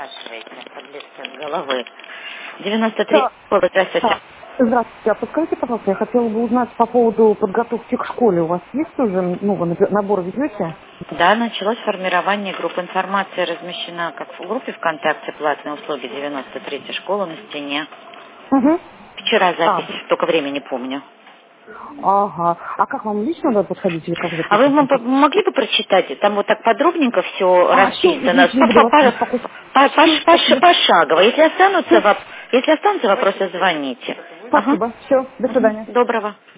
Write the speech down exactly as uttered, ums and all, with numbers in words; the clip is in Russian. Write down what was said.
спрашиваете, подлезьте от головы. девяносто три, Да. здравствуйте. Да. Здравствуйте. А подскажите, пожалуйста, я хотела бы узнать по поводу подготовки к школе. У вас есть уже новый набор, ведете? Да, началось формирование групп. Информация размещена как в группе ВКонтакте «Платные услуги девяносто третья школа» на стене. Угу. Вчера А, запись, только время не помню. ага. А как вам лично надо подходить или как А вы м- записывать? п- могли бы прочитать? Там вот так подробненько все А, все, расписано. извините, не По- буду по- вас по- беспокоить. по- Все, пош- пош- спасибо. Пошагово. Если останутся, Все, воп- если останутся вопросы, звоните. Ага. спасибо. Все, до Мгм. свидания. Доброго.